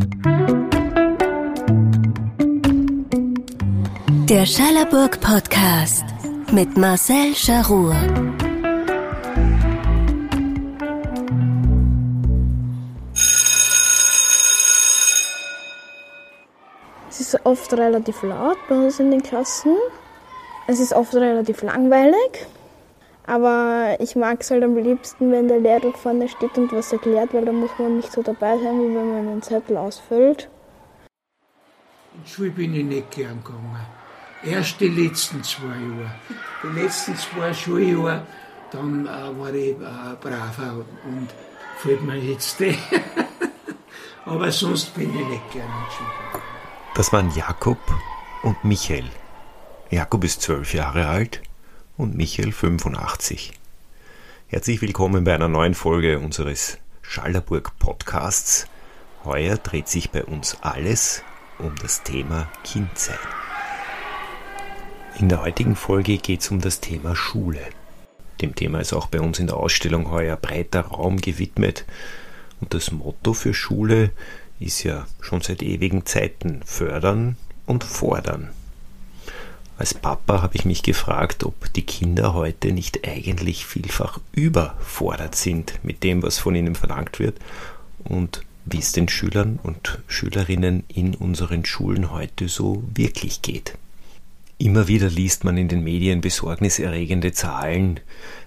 Der Schallerburg Podcast mit Marcel Scharur. Es ist oft relativ laut bei uns in den Klassen. Es ist oft relativ langweilig. Aber ich mag es halt am liebsten, wenn der Lehrer vorne steht und was erklärt, weil da muss man nicht so dabei sein, wie wenn man einen Zettel ausfüllt. In die Schule bin ich nicht gern gegangen. Erst die letzten 2 Jahre. Die letzten 2 Schuljahre, dann war ich braver und fällt mir jetzt Aber sonst bin ich nicht gern in die Schule gegangen. Das waren Jakob und Michael. Jakob ist 12 Jahre alt und Michael 85. Herzlich willkommen bei einer neuen Folge unseres Schallerburg Podcasts. Heuer dreht sich bei uns alles um das Thema Kindsein. In der heutigen Folge geht es um das Thema Schule. Dem Thema ist auch bei uns in der Ausstellung heuer breiter Raum gewidmet. Und das Motto für Schule ist ja schon seit ewigen Zeiten fördern und fordern. Als Papa habe ich mich gefragt, ob die Kinder heute nicht eigentlich vielfach überfordert sind mit dem, was von ihnen verlangt wird und wie es den Schülern und Schülerinnen in unseren Schulen heute so wirklich geht. Immer wieder liest man in den Medien besorgniserregende Zahlen.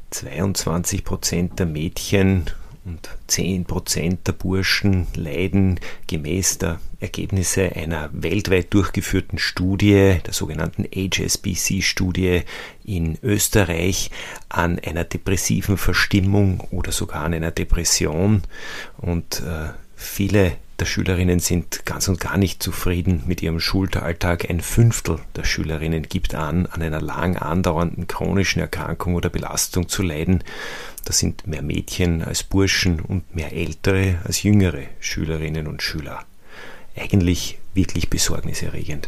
22% der Mädchen und 10% der Burschen leiden gemäß der Ergebnisse einer weltweit durchgeführten Studie, der sogenannten HSBC-Studie in Österreich, an einer depressiven Verstimmung oder sogar an einer Depression. Und viele der Schülerinnen sind ganz und gar nicht zufrieden mit ihrem Schulalltag. 1/5 der Schülerinnen gibt an einer lang andauernden chronischen Erkrankung oder Belastung zu leiden. Das sind mehr Mädchen als Burschen und mehr ältere als jüngere Schülerinnen und Schüler. Eigentlich wirklich besorgniserregend.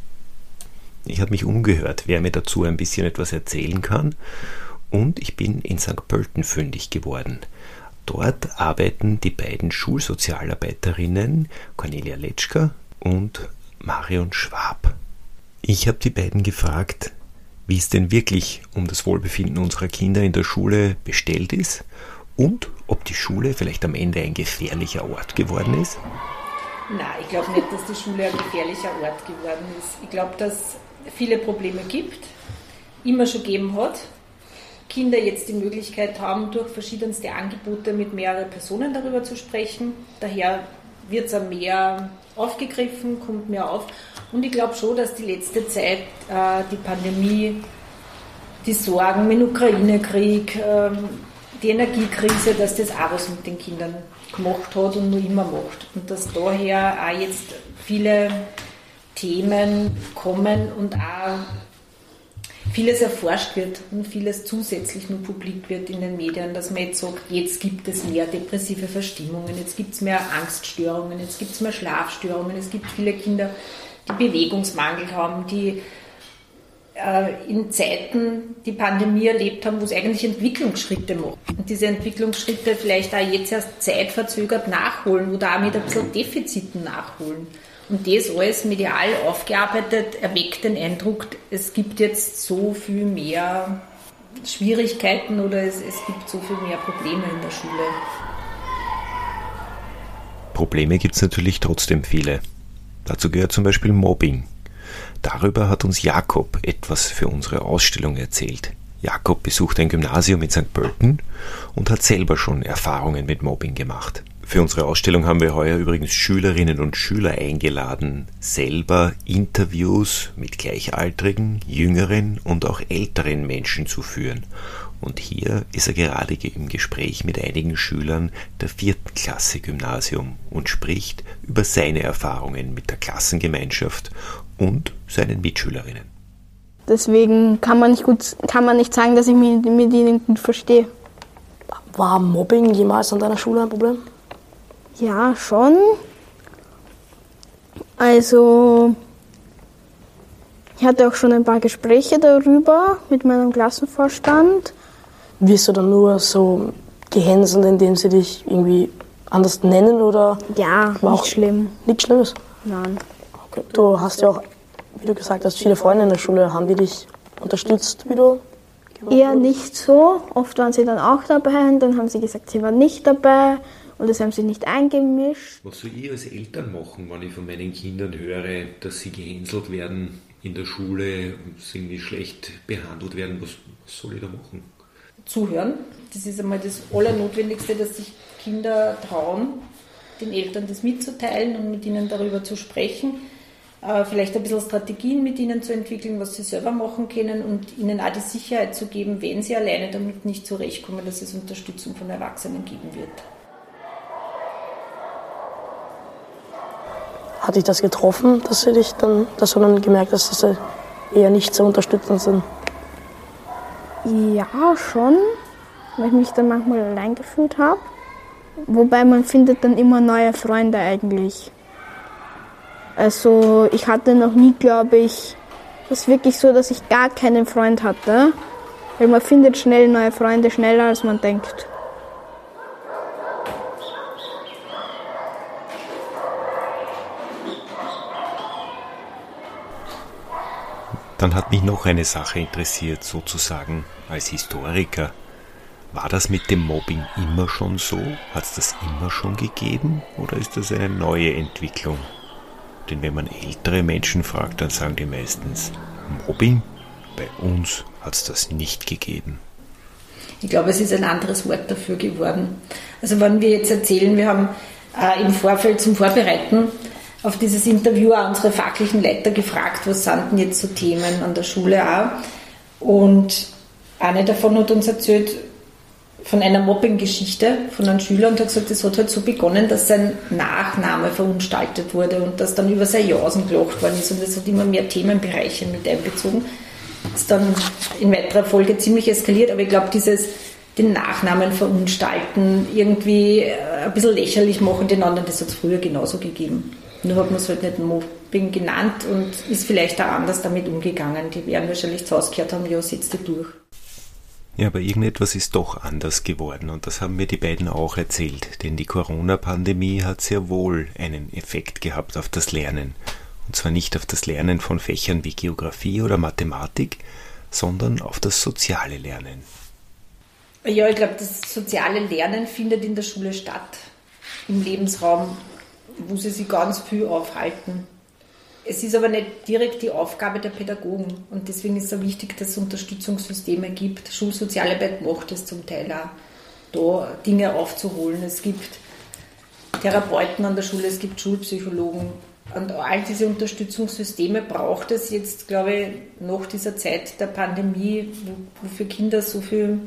Ich habe mich umgehört, wer mir dazu ein bisschen etwas erzählen kann, und ich bin in St. Pölten fündig geworden. Dort arbeiten die beiden Schulsozialarbeiterinnen Cornelia Letschka und Marion Schwab. Ich habe die beiden gefragt, wie es denn wirklich um das Wohlbefinden unserer Kinder in der Schule bestellt ist und ob die Schule vielleicht am Ende ein gefährlicher Ort geworden ist. Nein, ich glaube nicht, dass die Schule ein gefährlicher Ort geworden ist. Ich glaube, dass es viele Probleme gibt, immer schon gegeben hat. Kinder jetzt die Möglichkeit haben, durch verschiedenste Angebote mit mehreren Personen darüber zu sprechen. Daher wird es auch mehr aufgegriffen, kommt mehr auf. Und ich glaube schon, dass die letzte Zeit, die Pandemie, die Sorgen mit dem Ukraine-Krieg, die Energiekrise, dass das auch was mit den Kindern gemacht hat und noch immer macht. Und dass daher auch jetzt viele Themen kommen und auch vieles erforscht wird und vieles zusätzlich nur publik wird in den Medien, dass man jetzt sagt, jetzt gibt es mehr depressive Verstimmungen, jetzt gibt es mehr Angststörungen, jetzt gibt es mehr Schlafstörungen, es gibt viele Kinder, die Bewegungsmangel haben, die in Zeiten die Pandemie erlebt haben, wo es eigentlich Entwicklungsschritte macht. Und diese Entwicklungsschritte vielleicht auch jetzt erst zeitverzögert nachholen oder auch mit ein bisschen Defiziten nachholen. Und das alles medial aufgearbeitet erweckt den Eindruck, es gibt jetzt so viel mehr Schwierigkeiten oder es gibt so viel mehr Probleme in der Schule. Probleme gibt es natürlich trotzdem viele. Dazu gehört zum Beispiel Mobbing. Darüber hat uns Jakob etwas für unsere Ausstellung erzählt. Jakob besucht ein Gymnasium in St. Pölten und hat selber schon Erfahrungen mit Mobbing gemacht. Für unsere Ausstellung haben wir heuer übrigens Schülerinnen und Schüler eingeladen, selber Interviews mit gleichaltrigen, jüngeren und auch älteren Menschen zu führen. Und hier ist er gerade im Gespräch mit einigen Schülern der 4. Klasse Gymnasium und spricht über seine Erfahrungen mit der Klassengemeinschaft und seinen Mitschülerinnen. Deswegen kann man nicht sagen, dass ich mich mit ihnen gut verstehe. War Mobbing jemals an deiner Schule ein Problem? Ja, schon. Also, ich hatte auch schon ein paar Gespräche darüber mit meinem Klassenvorstand. Wirst du dann nur so gehänselt, indem sie dich irgendwie anders nennen oder? Ja, War nicht auch schlimm. Nichts Schlimmes? Nein. Okay. Du hast ja auch, wie du gesagt hast, viele Freunde in der Schule. Haben die dich unterstützt, wie du? Eher nicht so. Oft waren sie dann auch dabei und dann haben sie gesagt, sie waren nicht dabei und es haben sie nicht eingemischt. Was soll ich als Eltern machen, wenn ich von meinen Kindern höre, dass sie gehänselt werden in der Schule und irgendwie schlecht behandelt werden? Was soll ich da machen? Zuhören. Das ist einmal das Allernotwendigste, dass sich Kinder trauen, den Eltern das mitzuteilen und mit ihnen darüber zu sprechen. Vielleicht ein bisschen Strategien mit ihnen zu entwickeln, was sie selber machen können und ihnen auch die Sicherheit zu geben, wenn sie alleine damit nicht zurechtkommen, dass es Unterstützung von Erwachsenen geben wird. Hat dich das getroffen, dass du dann gemerkt hast, dass sie eher nicht so unterstützend sind? Ja, schon, weil ich mich dann manchmal allein gefühlt habe. Wobei man findet dann immer neue Freunde eigentlich. Also ich hatte noch nie, glaube ich, das wirklich so, dass ich gar keinen Freund hatte. Weil man findet schnell neue Freunde, schneller als man denkt. Dann hat mich noch eine Sache interessiert, sozusagen als Historiker. War das mit dem Mobbing immer schon so? Hat es das immer schon gegeben? Oder ist das eine neue Entwicklung? Denn wenn man ältere Menschen fragt, dann sagen die meistens, Mobbing? Bei uns hat es das nicht gegeben. Ich glaube, es ist ein anderes Wort dafür geworden. Also wenn wir jetzt erzählen, wir haben im Vorfeld zum Vorbereiten auf dieses Interview auch unsere fachlichen Leiter gefragt, was sind denn jetzt so Themen an der Schule auch. Und eine davon hat uns erzählt von einer Mobbing-Geschichte von einem Schüler und hat gesagt, es hat halt so begonnen, dass sein Nachname verunstaltet wurde und dass dann über sein Jausen gelacht worden ist und es hat immer mehr Themenbereiche mit einbezogen. Das ist dann in weiterer Folge ziemlich eskaliert, aber ich glaube, den Nachnamen verunstalten, irgendwie ein bisschen lächerlich machen den anderen, das hat es früher genauso gegeben. Nur hat man es halt nicht Mobbing genannt und ist vielleicht auch anders damit umgegangen. Die werden wahrscheinlich zu Hause gehört haben, ja, setzt die durch. Ja, aber irgendetwas ist doch anders geworden und das haben mir die beiden auch erzählt, denn die Corona-Pandemie hat sehr wohl einen Effekt gehabt auf das Lernen. Und zwar nicht auf das Lernen von Fächern wie Geografie oder Mathematik, sondern auf das soziale Lernen. Ja, ich glaube, das soziale Lernen findet in der Schule statt, im Lebensraum, wo sie sich ganz viel aufhalten. Es ist aber nicht direkt die Aufgabe der Pädagogen und deswegen ist es so wichtig, dass es Unterstützungssysteme gibt. Schulsozialarbeit macht es zum Teil auch, da Dinge aufzuholen. Es gibt Therapeuten an der Schule, es gibt Schulpsychologen und all diese Unterstützungssysteme braucht es jetzt, glaube ich, nach dieser Zeit der Pandemie, wo für Kinder so viel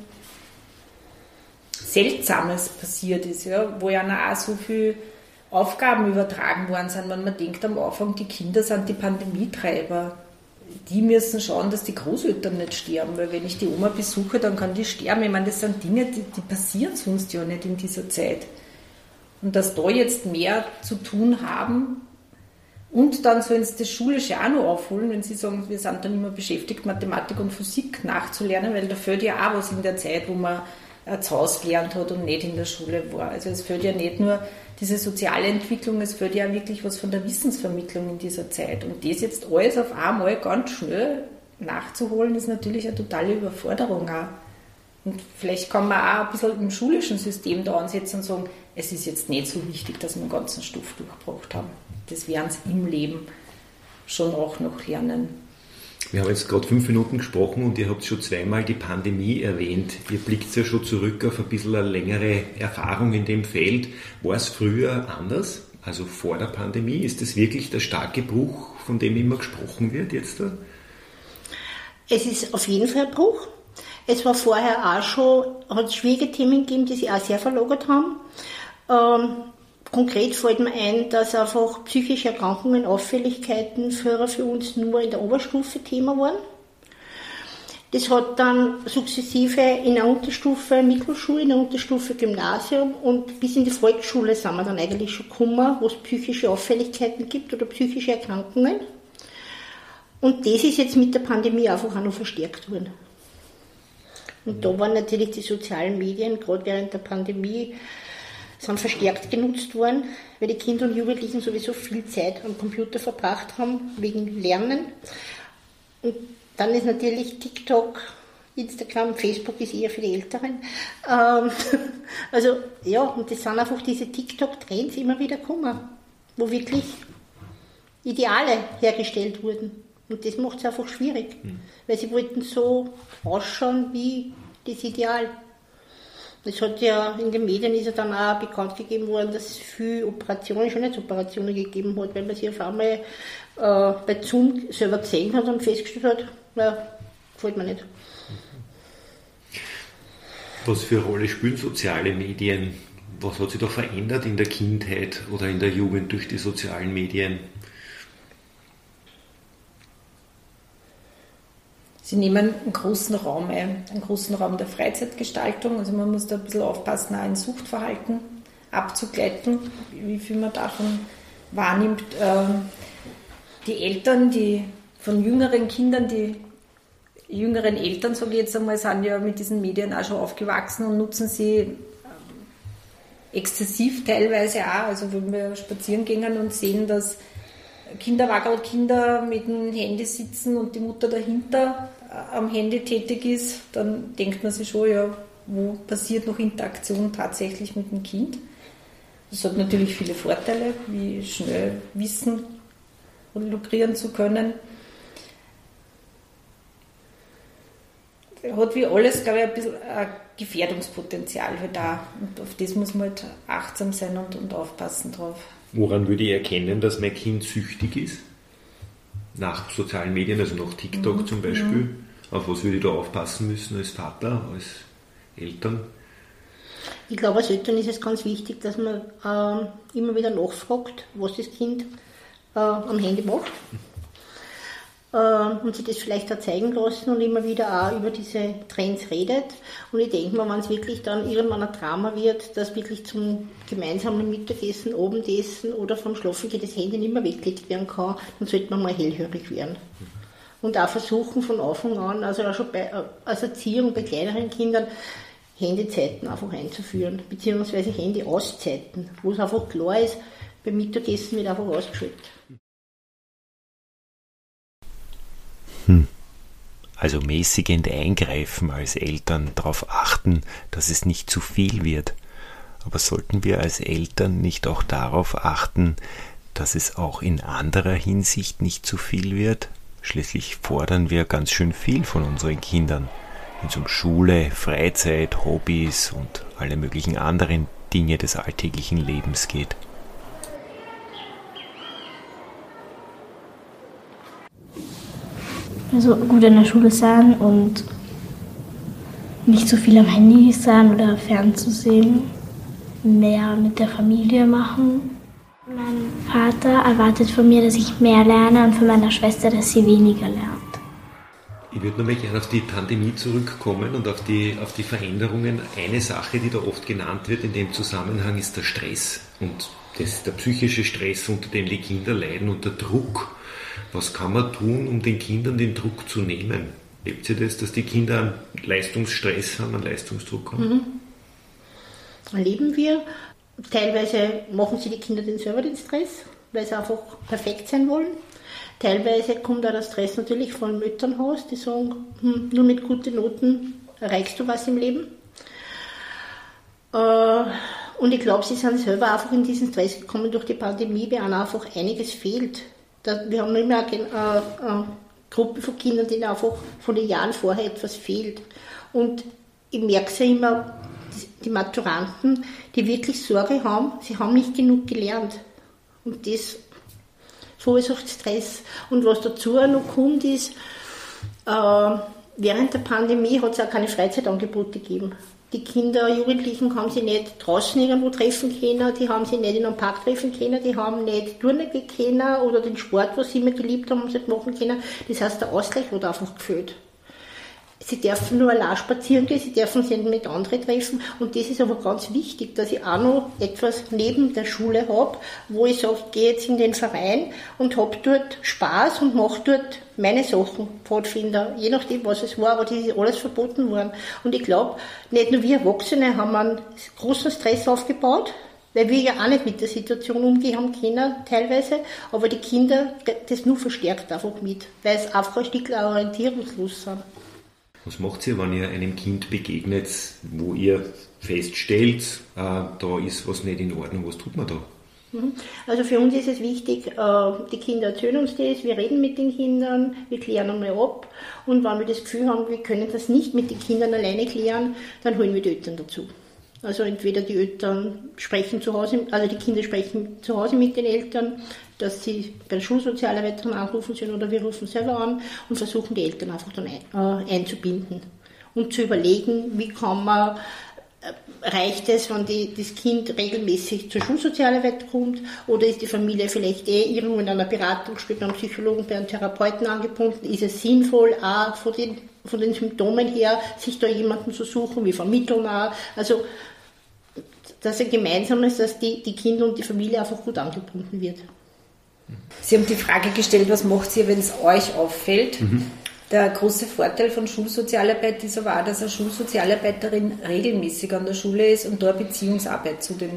Seltsames passiert ist, ja, wo ja auch so viel Aufgaben übertragen worden sind, wenn man denkt am Anfang, die Kinder sind die Pandemietreiber. Die müssen schauen, dass die Großeltern nicht sterben, weil wenn ich die Oma besuche, dann kann die sterben. Ich meine, das sind Dinge, die passieren sonst ja nicht in dieser Zeit. Und dass da jetzt mehr zu tun haben und dann sollen sie das Schulische auch noch aufholen, wenn sie sagen, wir sind dann immer beschäftigt, Mathematik und Physik nachzulernen, weil da fehlt ja auch was in der Zeit, wo man zu Hause gelernt hat und nicht in der Schule war. Also es fehlt ja nicht nur diese soziale Entwicklung, es fehlt ja wirklich was von der Wissensvermittlung in dieser Zeit. Und das jetzt alles auf einmal ganz schnell nachzuholen, ist natürlich eine totale Überforderung auch. Und vielleicht kann man auch ein bisschen im schulischen System da ansetzen und sagen, es ist jetzt nicht so wichtig, dass wir den ganzen Stoff durchgebracht haben. Das werden sie im Leben schon auch noch lernen. Wir haben jetzt gerade 5 Minuten gesprochen und ihr habt schon zweimal die Pandemie erwähnt. Ihr blickt ja schon zurück auf ein bisschen eine längere Erfahrung in dem Feld. War es früher anders, also vor der Pandemie? Ist das wirklich der starke Bruch, von dem immer gesprochen wird jetzt da? Es ist auf jeden Fall ein Bruch. Es war vorher auch schon, hat es schwierige Themen gegeben, die sich auch sehr verlagert haben. Konkret fällt mir ein, dass einfach psychische Erkrankungen, Auffälligkeiten früher für uns nur in der Oberstufe Thema waren. Das hat dann sukzessive in der Unterstufe Mittelschule, in der Unterstufe Gymnasium und bis in die Volksschule sind wir dann eigentlich schon gekommen, wo es psychische Auffälligkeiten gibt oder psychische Erkrankungen. Und das ist jetzt mit der Pandemie einfach auch noch verstärkt worden. Und da waren natürlich die sozialen Medien, gerade während der Pandemie, sind verstärkt genutzt worden, weil die Kinder und Jugendlichen sowieso viel Zeit am Computer verbracht haben, wegen Lernen. Und dann ist natürlich TikTok, Instagram, Facebook ist eher für die Älteren. Also ja, und das sind einfach diese TikTok-Trends immer wieder gekommen, wo wirklich Ideale hergestellt wurden. Und das macht es einfach schwierig, weil sie wollten so ausschauen wie das Ideal. Es hat ja in den Medien ist ja dann auch bekannt gegeben worden, dass es viele Operationen, Schönheitsoperationen gegeben hat, weil man sich auf einmal bei Zoom selber gesehen hat und festgestellt hat, na, gefällt mir nicht. Was für eine Rolle spielen soziale Medien? Was hat sich da verändert in der Kindheit oder in der Jugend durch die sozialen Medien? Sie nehmen einen großen Raum ein, einen großen Raum der Freizeitgestaltung. Also man muss da ein bisschen aufpassen, auch ein Suchtverhalten abzugleiten, wie viel man davon wahrnimmt. Die Eltern, die von jüngeren Kindern, die jüngeren Eltern, sage ich jetzt einmal, sind ja mit diesen Medien auch schon aufgewachsen und nutzen sie exzessiv teilweise auch. Also wenn wir spazieren gehen und sehen, dass Kinder mit dem Handy sitzen und die Mutter dahinter am Handy tätig ist, dann denkt man sich schon, ja, wo passiert noch Interaktion tatsächlich mit dem Kind? Das hat natürlich viele Vorteile, wie schnell Wissen lukrieren zu können. Hat wie alles, glaube ich, ein bisschen ein Gefährdungspotenzial halt da. Und auf das muss man halt achtsam sein und aufpassen drauf. Woran würde ich erkennen, dass mein Kind süchtig ist? Nach sozialen Medien, also nach TikTok zum Beispiel. Auf was würde ich da aufpassen müssen als Vater, als Eltern? Ich glaube, als Eltern ist es ganz wichtig, dass man immer wieder nachfragt, was das Kind am Handy macht. Und sich das vielleicht auch zeigen lassen und immer wieder auch über diese Trends redet. Und ich denke mal, wenn es wirklich dann irgendwann ein Drama wird, dass wirklich zum gemeinsamen Mittagessen, Abendessen oder vom Schlafengehen das Handy nicht mehr weggelegt werden kann, dann sollte man mal hellhörig werden. Und auch versuchen von Anfang an, also auch schon als Erziehung bei kleineren Kindern, Handyzeiten einfach einzuführen, beziehungsweise Handy-Auszeiten, wo es einfach klar ist, beim Mittagessen wird einfach ausgeschaltet. Also mäßigend eingreifen als Eltern, darauf achten, dass es nicht zu viel wird. Aber sollten wir als Eltern nicht auch darauf achten, dass es auch in anderer Hinsicht nicht zu viel wird? Schließlich fordern wir ganz schön viel von unseren Kindern, wenn es um Schule, Freizeit, Hobbys und alle möglichen anderen Dinge des alltäglichen Lebens geht. Also gut in der Schule sein und nicht so viel am Handy sein oder fernzusehen, mehr mit der Familie machen. Mein Vater erwartet von mir, dass ich mehr lerne und von meiner Schwester, dass sie weniger lernt. Ich würde nochmal gerne auf die Pandemie zurückkommen und auf die Veränderungen. Eine Sache, die da oft genannt wird in dem Zusammenhang, ist der Stress und der psychische Stress, unter dem die Kinder leiden und der Druck. Was kann man tun, um den Kindern den Druck zu nehmen? Erlebt ihr das, dass die Kinder einen Leistungsstress haben, einen Leistungsdruck haben? Erleben wir. Teilweise machen sie die Kinder selber den Stress, weil sie einfach perfekt sein wollen. Teilweise kommt auch der Stress natürlich von dem Elternhaus, die sagen, nur mit guten Noten erreichst du was im Leben. Und ich glaube, sie sind selber einfach in diesen Stress gekommen durch die Pandemie, weil ihnen einfach einiges fehlt. Wir haben immer eine Gruppe von Kindern, denen einfach von den Jahren vorher etwas fehlt. Und ich merke es ja immer, die Maturanten, die wirklich Sorge haben, sie haben nicht genug gelernt. Und das verursacht Stress. Und was dazu auch noch kommt, ist, während der Pandemie hat es auch keine Freizeitangebote gegeben. Die Kinder, Jugendlichen haben sie nicht draußen irgendwo treffen können, die haben sie nicht in einem Park treffen können, die haben nicht Turnen können oder den Sport, was sie immer geliebt haben, sie nicht machen können. Das heißt, der Ausgleich hat einfach gefehlt. Sie dürfen nur allein spazieren gehen, sie dürfen sich nicht mit anderen treffen und das ist aber ganz wichtig, dass ich auch noch etwas neben der Schule habe, wo ich sage, ich gehe jetzt in den Verein und habe dort Spaß und mache dort meine Sachen, Pfadfinder, je nachdem was es war, aber das ist alles verboten worden. Und ich glaube, nicht nur wir Erwachsene haben einen großen Stress aufgebaut, Weil wir ja auch nicht mit der Situation umgehen haben können, teilweise, aber die Kinder das nur verstärkt einfach mit, weil es einfach ein Stück orientierungslos sind. Was macht ihr, wenn ihr einem Kind begegnet, wo ihr feststellt, da ist was nicht in Ordnung, was tut man da? Also für uns ist es wichtig, die Kinder erzählen uns das, wir reden mit den Kindern, wir klären einmal ab und wenn wir das Gefühl haben, wir können das nicht mit den Kindern alleine klären, dann holen wir die Eltern dazu. Also entweder die Eltern sprechen zu Hause, also die Kinder sprechen zu Hause mit den Eltern, dass sie bei der Schulsozialarbeiterin anrufen sollen oder wir rufen selber an und versuchen die Eltern einfach dann einzubinden und zu überlegen, wie kann man, reicht es, wenn das Kind regelmäßig zur Schulsozialarbeit kommt oder ist die Familie vielleicht irgendwo in einer Beratungsstelle beim Psychologen, bei einem Therapeuten angebunden, ist es sinnvoll, auch von den Symptomen her, sich da jemanden zu suchen, wie vermitteln auch, also dass ein gemeinsames, dass die Kinder und die Familie einfach gut angebunden wird. Sie haben die Frage gestellt, was macht ihr, wenn es euch auffällt? Der große Vorteil von Schulsozialarbeit ist aber auch, dass eine Schulsozialarbeiterin regelmäßig an der Schule ist und da Beziehungsarbeit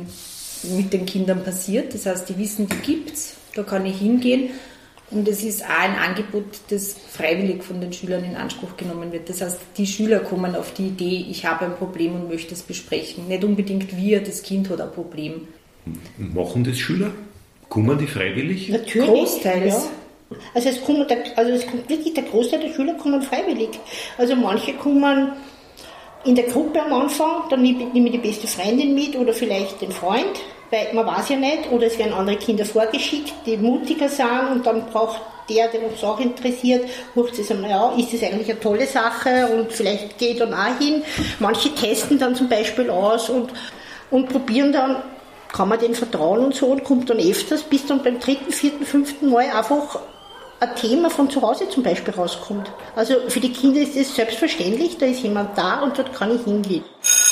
mit den Kindern passiert. Das heißt, die wissen, die gibt's, da kann ich hingehen. Und es ist auch ein Angebot, das freiwillig von den Schülern in Anspruch genommen wird. Das heißt, die Schüler kommen auf die Idee, ich habe ein Problem und möchte es besprechen. Nicht unbedingt wir, das Kind hat ein Problem. Machen das Schüler? Kommen die freiwillig? Natürlich. Großteils. Ja. Also es kommt wirklich, der Großteil der Schüler kommen freiwillig. Also manche kommen in der Gruppe am Anfang, dann nehme ich die beste Freundin mit oder vielleicht den Freund, weil man weiß ja nicht, oder es werden andere Kinder vorgeschickt, die mutiger sind und dann braucht der uns auch interessiert, hört es einmal an, ist das eigentlich eine tolle Sache und vielleicht gehe ich dann auch hin. Manche testen dann zum Beispiel aus und probieren dann, kann man denen vertrauen und so und kommt dann öfters, bis dann beim 3., 4., 5. Mal einfach ein Thema von zu Hause zum Beispiel rauskommt. Also für die Kinder ist es selbstverständlich, da ist jemand da und dort kann ich hingehen.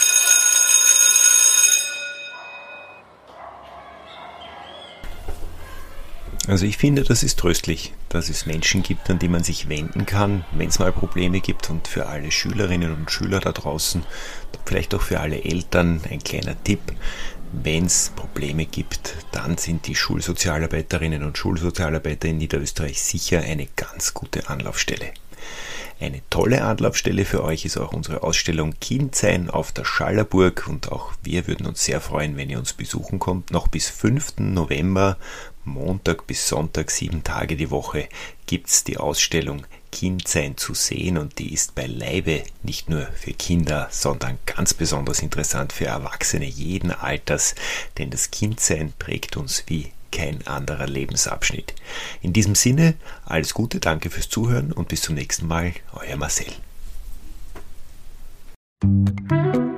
Also ich finde, das ist tröstlich, dass es Menschen gibt, an die man sich wenden kann, wenn es mal Probleme gibt, und für alle Schülerinnen und Schüler da draußen, vielleicht auch für alle Eltern ein kleiner Tipp: Wenn es Probleme gibt, dann sind die Schulsozialarbeiterinnen und Schulsozialarbeiter in Niederösterreich sicher eine ganz gute Anlaufstelle. Eine tolle Anlaufstelle für euch ist auch unsere Ausstellung Kindsein auf der Schallerburg, und auch wir würden uns sehr freuen, wenn ihr uns besuchen kommt. Noch bis 5. November, Montag bis Sonntag, 7 Tage die Woche, gibt's die Ausstellung Kindsein zu sehen, und die ist beileibe nicht nur für Kinder, sondern ganz besonders interessant für Erwachsene jeden Alters, denn das Kindsein prägt uns wie kein anderer Lebensabschnitt. In diesem Sinne, alles Gute, danke fürs Zuhören und bis zum nächsten Mal, euer Marcel.